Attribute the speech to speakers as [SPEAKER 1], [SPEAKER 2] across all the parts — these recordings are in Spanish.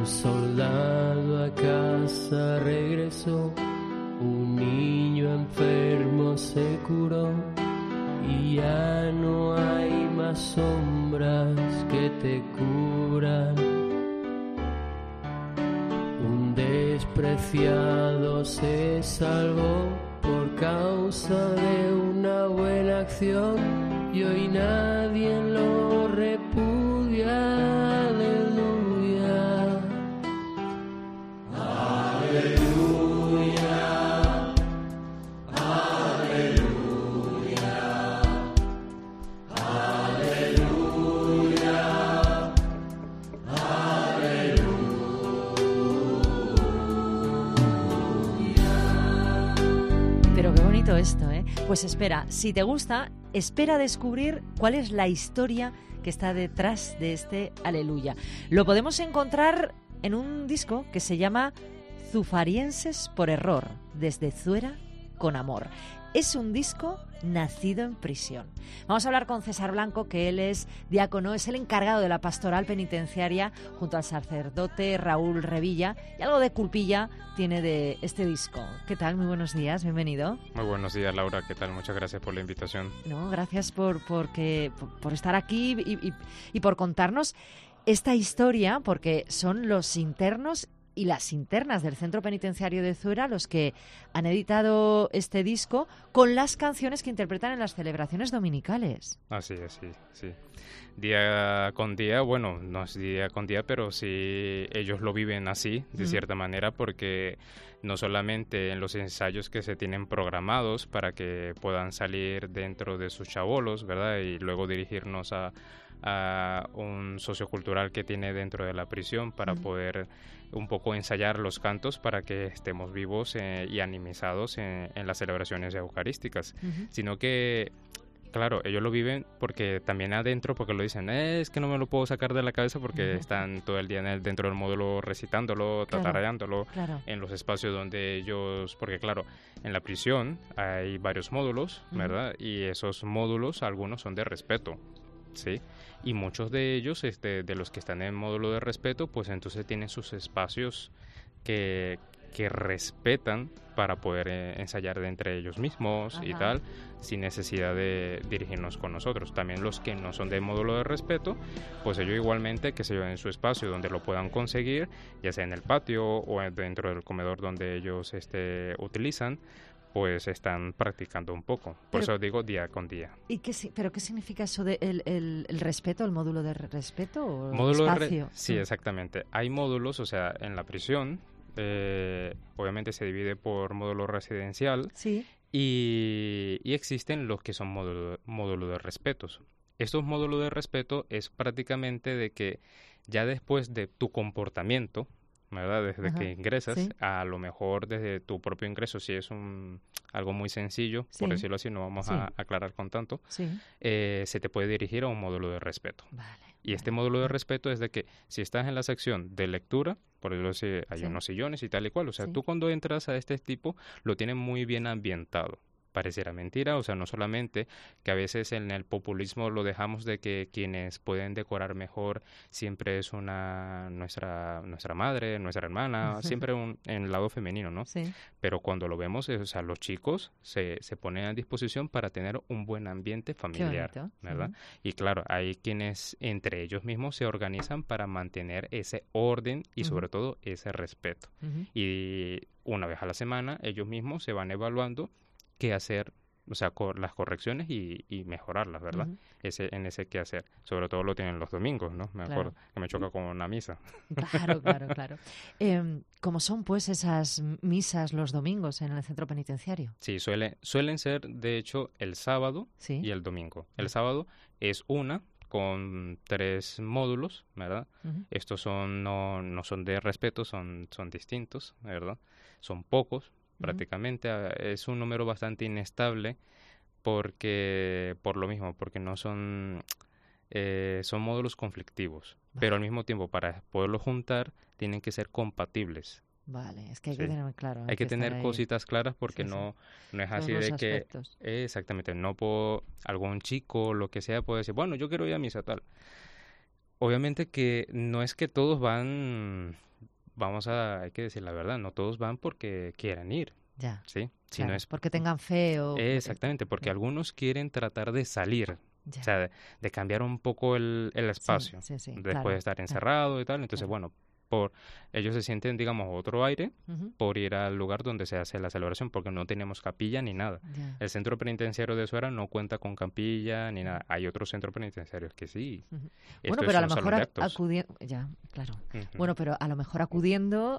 [SPEAKER 1] soldado a casa regresó, un niño enfermo se curó y ya no hay más sombras que te curan. Un despreciado se salvó por causa de una buena acción y hoy nadie lo repudia. Aleluya. Aleluya. Aleluya. Aleluya. Aleluya.
[SPEAKER 2] Pero qué bonito esto, ¿eh? Pues espera, si te gusta, espera a descubrir cuál es la historia que está detrás de este Aleluya. Lo podemos encontrar en un disco que se llama Zufarienses por error, desde Zuera con amor. Es un disco nacido en prisión. Vamos a hablar con César Blanco, que él es diácono, es el encargado de la pastoral penitenciaria junto al sacerdote Raúl Revilla, y algo de culpilla tiene de este disco. ¿Qué tal? Muy buenos días, bienvenido.
[SPEAKER 3] Muy buenos días, Laura, ¿qué tal? Muchas gracias por la invitación.
[SPEAKER 2] No, gracias por estar aquí y por contarnos esta historia, porque son los internos y las internas del Centro Penitenciario de Zuera los que han editado este disco con las canciones que interpretan en las celebraciones dominicales.
[SPEAKER 3] Así es, sí. Día con día, bueno, no es día con día, pero sí ellos lo viven así, de cierta manera, porque no solamente en los ensayos que se tienen programados para que puedan salir dentro de sus chabolos, ¿verdad? Y luego dirigirnos a un sociocultural que tiene dentro de la prisión para poder un poco ensayar los cantos para que estemos vivos y animizados en las celebraciones eucarísticas, sino que claro, ellos lo viven porque también adentro, porque lo dicen, es que no me lo puedo sacar de la cabeza porque están todo el día dentro del módulo recitándolo, tarareándolo, en los espacios donde ellos, porque claro, en la prisión hay varios módulos, ¿verdad? Y esos módulos, algunos son de respeto, ¿sí? Y muchos de ellos, de los que están en módulo de respeto, pues entonces tienen sus espacios que respetan para poder ensayar de entre ellos mismos y tal, sin necesidad de dirigirnos con nosotros. También los que no son de módulo de respeto, pues ellos igualmente que se lleven en su espacio donde lo puedan conseguir, ya sea en el patio o dentro del comedor donde ellos utilizan, pues están practicando un poco. Por eso digo día con día.
[SPEAKER 2] ¿Pero qué significa eso de el respeto, el módulo de respeto o
[SPEAKER 3] módulo
[SPEAKER 2] espacio?
[SPEAKER 3] Sí, exactamente. Hay módulos, o sea, en la prisión, obviamente se divide por módulo residencial y existen los que son módulo de respetos. Estos módulos de respeto es prácticamente de que ya después de tu comportamiento, ¿verdad? Desde que ingresas, a lo mejor desde tu propio ingreso, si es algo muy sencillo, por decirlo así, no vamos a aclarar con tanto, se te puede dirigir a un módulo de respeto. Y este módulo de respeto es de que si estás en la sección de lectura, por decirlo así, hay unos sillones y tal y cual, o sea, tú cuando entras a este tipo lo tienen muy bien ambientado. Pareciera mentira, o sea, no solamente que a veces en el populismo lo dejamos de que quienes pueden decorar mejor siempre es nuestra madre, nuestra hermana, siempre en el lado femenino, ¿no? Sí. Pero cuando lo vemos, o sea, los chicos se ponen a disposición para tener un buen ambiente familiar, ¿verdad? Y claro, hay quienes entre ellos mismos se organizan para mantener ese orden y sobre todo ese respeto. Y una vez a la semana ellos mismos se van evaluando qué hacer, o sea, las correcciones y mejorarlas, ¿verdad? En ese qué hacer. Sobre todo lo tienen los domingos, ¿no? Me acuerdo que me choca con una misa.
[SPEAKER 2] Claro. ¿Cómo son, pues, esas misas los domingos en el centro penitenciario?
[SPEAKER 3] Sí, suelen ser, de hecho, el sábado y el domingo. El sábado es una con 3 módulos, ¿verdad? Estos no son de respeto, son distintos, ¿verdad? Son pocos. Prácticamente es un número bastante inestable por lo mismo, porque no son módulos conflictivos, pero al mismo tiempo para poderlos juntar tienen que ser compatibles.
[SPEAKER 2] Vale, es que hay que tener claro.
[SPEAKER 3] Hay que tener cositas claras porque no es así de que exactamente, no puedo, algún chico, lo que sea, puede decir, bueno, yo quiero ir a misa tal. Obviamente que no es que todos van hay que decir la verdad, no todos van porque quieran ir.
[SPEAKER 2] Ya.
[SPEAKER 3] ¿Sí? Si
[SPEAKER 2] claro,
[SPEAKER 3] no es
[SPEAKER 2] porque tengan fe o...
[SPEAKER 3] Exactamente, porque algunos quieren tratar de salir,
[SPEAKER 2] ya.
[SPEAKER 3] o sea, de cambiar un poco el espacio, después
[SPEAKER 2] claro,
[SPEAKER 3] de estar encerrado y tal. Entonces,
[SPEAKER 2] claro.
[SPEAKER 3] bueno, ellos se sienten, digamos, otro aire
[SPEAKER 2] Uh-huh.
[SPEAKER 3] por ir al lugar donde se hace la celebración, porque no tenemos capilla ni nada.
[SPEAKER 2] Ya.
[SPEAKER 3] El centro penitenciario de Suera no cuenta con capilla ni nada. Hay otros centros penitenciarios que sí.
[SPEAKER 2] Uh-huh.
[SPEAKER 3] Esto
[SPEAKER 2] Bueno, pero a lo
[SPEAKER 3] es un
[SPEAKER 2] mejor
[SPEAKER 3] salón de actos.
[SPEAKER 2] acudiendo... Ya, claro.
[SPEAKER 3] Ujú.
[SPEAKER 2] Bueno, pero a lo mejor acudiendo,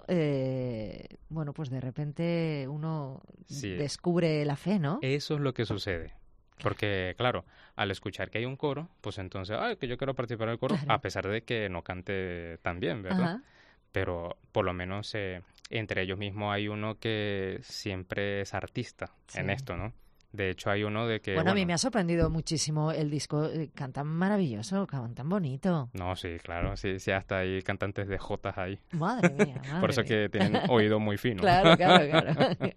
[SPEAKER 2] bueno, pues de repente uno
[SPEAKER 3] Sí.
[SPEAKER 2] descubre la fe, ¿no?
[SPEAKER 3] Eso es lo que sucede. Porque, claro, al escuchar que hay un coro, pues entonces, que yo quiero participar del coro,
[SPEAKER 2] Claro.
[SPEAKER 3] a pesar de que no cante tan bien, ¿verdad?
[SPEAKER 2] Ajá.
[SPEAKER 3] Pero por lo menos entre ellos mismos hay uno que siempre es artista en
[SPEAKER 2] Sí.
[SPEAKER 3] esto, ¿no? De hecho, hay uno de que...
[SPEAKER 2] Bueno, a mí me ha sorprendido muchísimo el disco. Cantan maravilloso, cantan bonito.
[SPEAKER 3] No, sí, claro, sí, hasta hay cantantes de jotas ahí.
[SPEAKER 2] Madre mía, madre
[SPEAKER 3] Por eso
[SPEAKER 2] mía.
[SPEAKER 3] que tienen oído muy fino.
[SPEAKER 2] Claro, claro.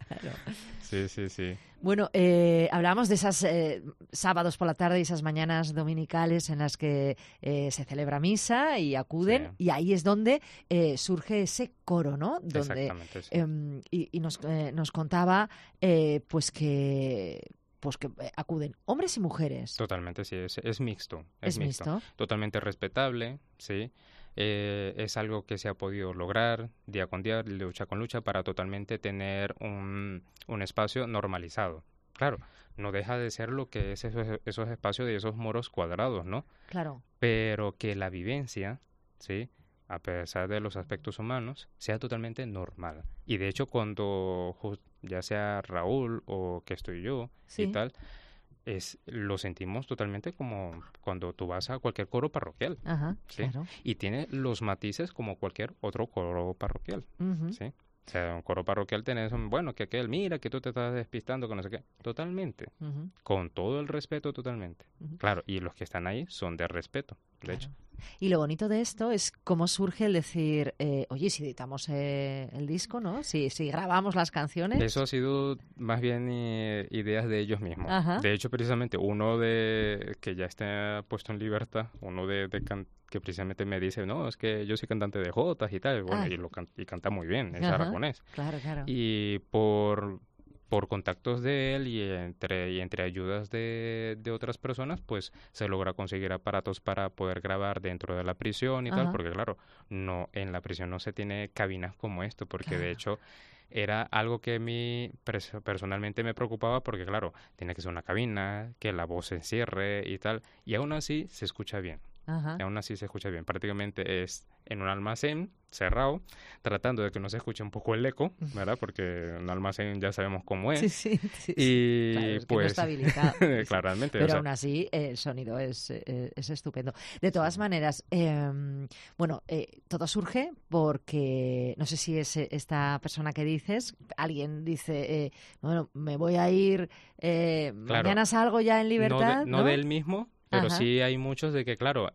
[SPEAKER 3] Sí, sí, sí.
[SPEAKER 2] Bueno, hablábamos de esas sábados por la tarde y esas mañanas dominicales en las que se celebra misa y acuden,
[SPEAKER 3] Sí.
[SPEAKER 2] y ahí es donde surge ese coro, ¿no? Donde,
[SPEAKER 3] Exactamente, sí.
[SPEAKER 2] y nos contaba pues que acuden hombres y mujeres.
[SPEAKER 3] Totalmente, sí, es mixto.
[SPEAKER 2] ¿Es mixto?
[SPEAKER 3] Totalmente respetable, sí. Es algo que se ha podido lograr día con día, lucha con lucha, para totalmente tener un espacio normalizado. Claro, no deja de ser lo que es esos espacios de esos muros cuadrados, ¿no?
[SPEAKER 2] Claro.
[SPEAKER 3] Pero que la vivencia, ¿sí?, a pesar de los aspectos humanos, sea totalmente normal. Y de hecho, cuando ya sea Raúl o que estoy yo
[SPEAKER 2] Sí.
[SPEAKER 3] y tal, lo sentimos totalmente como cuando tú vas a cualquier coro parroquial.
[SPEAKER 2] Ajá,
[SPEAKER 3] ¿sí?
[SPEAKER 2] claro.
[SPEAKER 3] Y tiene los matices como cualquier otro coro parroquial.
[SPEAKER 2] Ujú.
[SPEAKER 3] ¿Sí? O sea, un coro parroquial tenés bueno, que aquel, mira, que tú te estás despistando con no sé qué. Totalmente.
[SPEAKER 2] Ujú.
[SPEAKER 3] Con todo el respeto, totalmente.
[SPEAKER 2] Ujú.
[SPEAKER 3] Claro, y los que están ahí son de respeto, de
[SPEAKER 2] Claro.
[SPEAKER 3] hecho.
[SPEAKER 2] Y lo bonito de esto es cómo surge el decir, oye, si editamos el disco, ¿no? Si grabamos las canciones.
[SPEAKER 3] Eso ha sido más bien ideas de ellos mismos.
[SPEAKER 2] Ajá.
[SPEAKER 3] De hecho, precisamente, uno de que ya está puesto en libertad, uno que precisamente me dice, no, es que yo soy cantante de jotas y tal, bueno, y canta muy bien, es
[SPEAKER 2] Ajá.
[SPEAKER 3] aragonés.
[SPEAKER 2] Claro.
[SPEAKER 3] Y por contactos de él y entre ayudas de otras personas, pues se logra conseguir aparatos para poder grabar dentro de la prisión y
[SPEAKER 2] Ajá.
[SPEAKER 3] tal, porque claro, en la prisión no se tiene cabinas como esto, porque
[SPEAKER 2] Claro.
[SPEAKER 3] de hecho era algo que a mí personalmente me preocupaba, porque claro, tiene que ser una cabina, que la voz se encierre y tal, y aún así se escucha bien.
[SPEAKER 2] Ajá.
[SPEAKER 3] Y aún así se escucha bien. Prácticamente es en un almacén cerrado, tratando de que no se escuche un poco el eco, ¿verdad? Porque un almacén ya sabemos cómo es.
[SPEAKER 2] Sí.
[SPEAKER 3] Y
[SPEAKER 2] Claro, es que
[SPEAKER 3] pues
[SPEAKER 2] no está habilitado.
[SPEAKER 3] claramente.
[SPEAKER 2] Pero aún así el sonido es estupendo. De todas maneras, todo surge porque, no sé si es esta persona que dices, alguien dice, me voy a ir,
[SPEAKER 3] claro,
[SPEAKER 2] mañana salgo ya en libertad.
[SPEAKER 3] No de él mismo, pero
[SPEAKER 2] Ajá.
[SPEAKER 3] sí hay muchos de que, claro,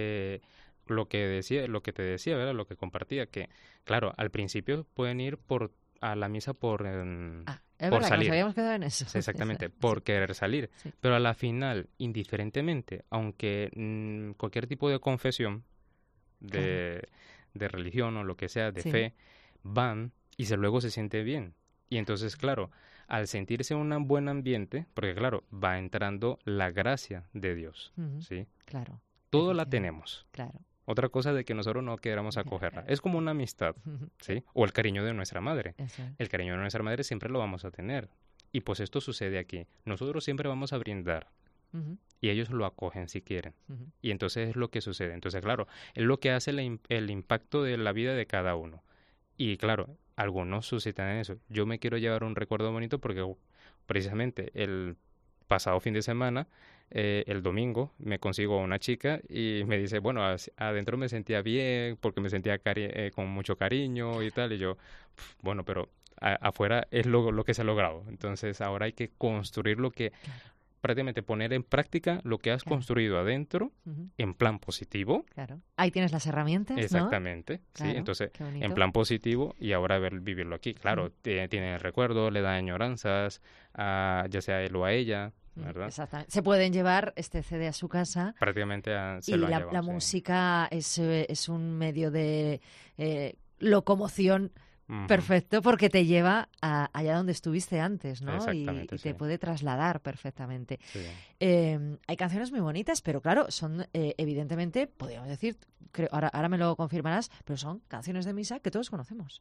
[SPEAKER 3] lo que te decía, ¿verdad? Lo que compartía, que, claro, al principio pueden ir a la misa por
[SPEAKER 2] Es
[SPEAKER 3] por
[SPEAKER 2] verdad, que
[SPEAKER 3] salir.
[SPEAKER 2] nos habíamos quedado en eso.
[SPEAKER 3] Sí, exactamente, por querer salir.
[SPEAKER 2] Sí.
[SPEAKER 3] Pero a la final, indiferentemente, aunque cualquier tipo de confesión de religión o lo que sea, de
[SPEAKER 2] Sí.
[SPEAKER 3] fe, van y luego se siente bien. Y entonces, claro, al sentirse en un buen ambiente, porque claro, va entrando la gracia de Dios,
[SPEAKER 2] Ujú.
[SPEAKER 3] ¿sí?
[SPEAKER 2] Claro.
[SPEAKER 3] Todo la
[SPEAKER 2] Efectivamente.
[SPEAKER 3] tenemos.
[SPEAKER 2] Claro.
[SPEAKER 3] Otra cosa de que nosotros no queramos acogerla. Es como una amistad, ¿sí? O el cariño de nuestra madre.
[SPEAKER 2] Eso es.
[SPEAKER 3] El cariño de nuestra madre siempre lo vamos a tener. Y pues esto sucede aquí. Nosotros siempre vamos a brindar.
[SPEAKER 2] Ujú,
[SPEAKER 3] Y ellos lo acogen si quieren.
[SPEAKER 2] ujú.
[SPEAKER 3] Y entonces es lo que sucede. Entonces, claro, es lo que hace el impacto de la vida de cada uno. Y claro, algunos suscitan eso. Yo me quiero llevar un recuerdo bonito porque precisamente el pasado fin de semana, el domingo, me consigo a una chica y me dice, bueno, adentro me sentía bien porque me sentía con mucho cariño y tal. Y yo, bueno, pero afuera es lo que se ha logrado. Entonces ahora hay que construir lo que... prácticamente poner en práctica lo que has construido adentro
[SPEAKER 2] Ujú.
[SPEAKER 3] en plan positivo.
[SPEAKER 2] Claro. Ahí tienes las herramientas, ¿no?
[SPEAKER 3] Exactamente,
[SPEAKER 2] Claro,
[SPEAKER 3] sí. Entonces,
[SPEAKER 2] qué bonito.
[SPEAKER 3] en plan positivo y ahora vivirlo aquí. Claro, tiene el recuerdo, le da añoranzas, ya sea a él o a ella, ¿verdad?
[SPEAKER 2] Exactamente. Se pueden llevar este CD a su casa.
[SPEAKER 3] Prácticamente se
[SPEAKER 2] Y
[SPEAKER 3] lo han
[SPEAKER 2] la
[SPEAKER 3] llevado, sí.
[SPEAKER 2] música es un medio de locomoción perfecto, porque te lleva allá donde estuviste antes, ¿no?
[SPEAKER 3] Exactamente,
[SPEAKER 2] y te puede trasladar perfectamente.
[SPEAKER 3] Sí.
[SPEAKER 2] Hay canciones muy bonitas, pero claro, son evidentemente, podríamos decir, creo, ahora me lo confirmarás, pero son canciones de misa que todos conocemos.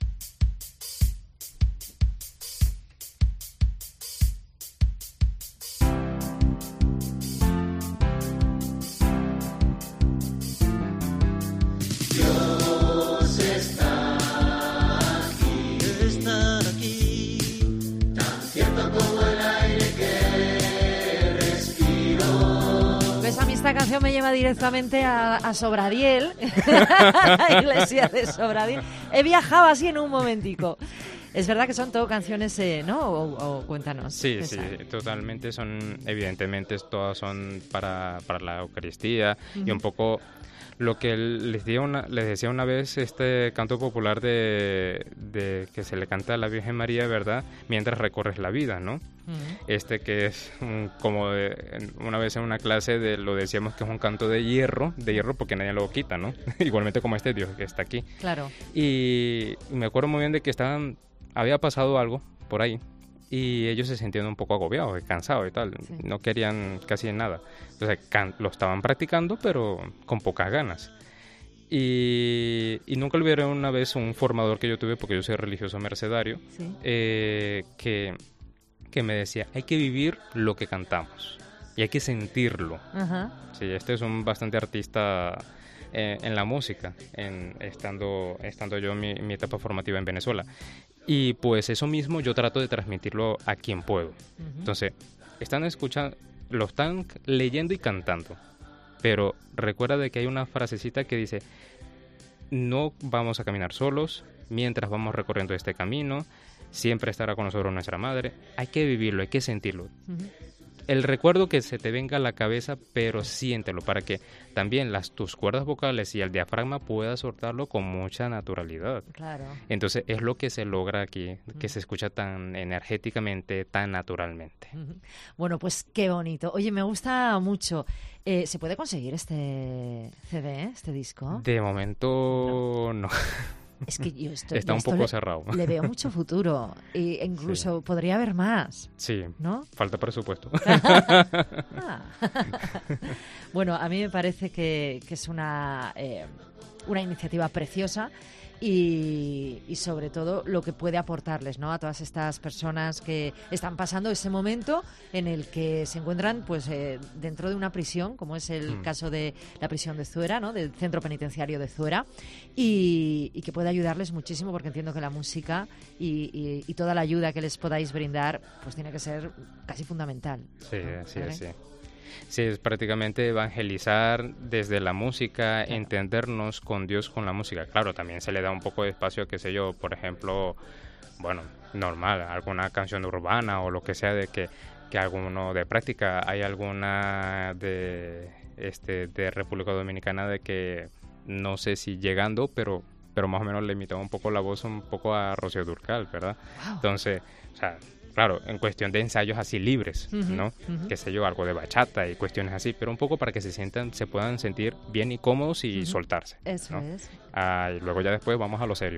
[SPEAKER 2] Esta canción me lleva directamente a Sobradiel, a la iglesia de Sobradiel. He viajado así en un momentico. Es verdad que son todo canciones, ¿no? O cuéntanos.
[SPEAKER 3] Sí, totalmente. Evidentemente, todas son para la Eucaristía y un poco lo que les decía una vez este canto popular de que se le canta a la Virgen María, ¿verdad? Mientras recorres la vida, ¿no? Que es como una vez en una clase lo decíamos que es un canto de hierro porque nadie lo quita, ¿no? Igualmente como este Dios que está aquí.
[SPEAKER 2] Claro.
[SPEAKER 3] Y me acuerdo muy bien de que había pasado algo por ahí y ellos se sentían un poco agobiados, cansados y tal, no querían casi nada. Entonces lo estaban practicando, pero con pocas ganas. Y nunca olvidaré una vez un formador que yo tuve, porque yo soy religioso mercedario, que me decía, hay que vivir lo que cantamos y hay que sentirlo. Sí, este es un bastante artista en la música, estando yo en mi etapa formativa en Venezuela. Y pues eso mismo yo trato de transmitirlo a quien puedo. Entonces, lo están leyendo y cantando, pero recuerda de que hay una frasecita que dice, no vamos a caminar solos mientras vamos recorriendo este camino, siempre estará con nosotros nuestra madre. Hay que vivirlo, hay que sentirlo. El recuerdo que se te venga a la cabeza, pero siéntelo para que también tus cuerdas vocales y el diafragma puedas soltarlo con mucha naturalidad. Claro. Entonces es lo que se logra aquí, que se escucha tan energéticamente, tan naturalmente.
[SPEAKER 2] Bueno, pues qué bonito. Oye, me gusta mucho. ¿Se puede conseguir este CD, este disco?
[SPEAKER 3] De momento no.
[SPEAKER 2] Es que yo
[SPEAKER 3] está un poco cerrado.
[SPEAKER 2] Le veo mucho futuro e incluso podría haber más.
[SPEAKER 3] Sí, ¿no? Falta presupuesto.
[SPEAKER 2] Bueno, a mí me parece que es una iniciativa preciosa y sobre todo lo que puede aportarles, ¿no? A todas estas personas que están pasando ese momento en el que se encuentran pues dentro de una prisión, como es el caso de la prisión de Zuera, ¿no? Del centro penitenciario de Zuera, y que puede ayudarles muchísimo, porque entiendo que la música y toda la ayuda que les podáis brindar pues tiene que ser casi fundamental.
[SPEAKER 3] Sí, sí. Sí, es prácticamente evangelizar desde la música, entendernos con Dios con la música. Claro, también se le da un poco de espacio, qué sé yo, por ejemplo, bueno, normal, alguna canción urbana o lo que sea de que alguno de práctica. Hay alguna de República Dominicana de que no sé si llegando, pero más o menos le imitaba un poco la voz un poco a Rocío Dúrcal, ¿verdad? Wow. Entonces, o sea, claro, en cuestión de ensayos así libres, ¿no? Qué sé yo, algo de bachata y cuestiones así, pero un poco para que se puedan sentir bien y cómodos y soltarse.
[SPEAKER 2] Eso, ¿no? Es.
[SPEAKER 3] Y luego ya después vamos a lo serio.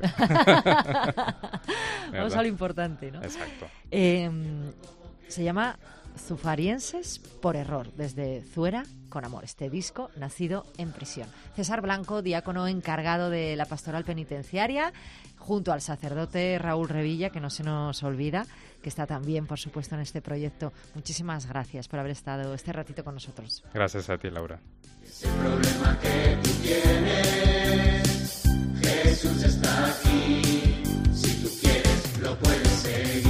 [SPEAKER 2] Vamos a lo importante, ¿no?
[SPEAKER 3] Exacto.
[SPEAKER 2] Se llama Zufarienses por error, desde Zuera con amor, este disco nacido en prisión. César Blanco, diácono encargado de la pastoral penitenciaria, junto al sacerdote Raúl Revilla, que no se nos olvida, que está también, por supuesto, en este proyecto. Muchísimas gracias por haber estado este ratito con nosotros.
[SPEAKER 3] Gracias a ti, Laura.
[SPEAKER 1] Ese problema que tú tienes, Jesús está aquí. Si tú quieres, lo puedes seguir.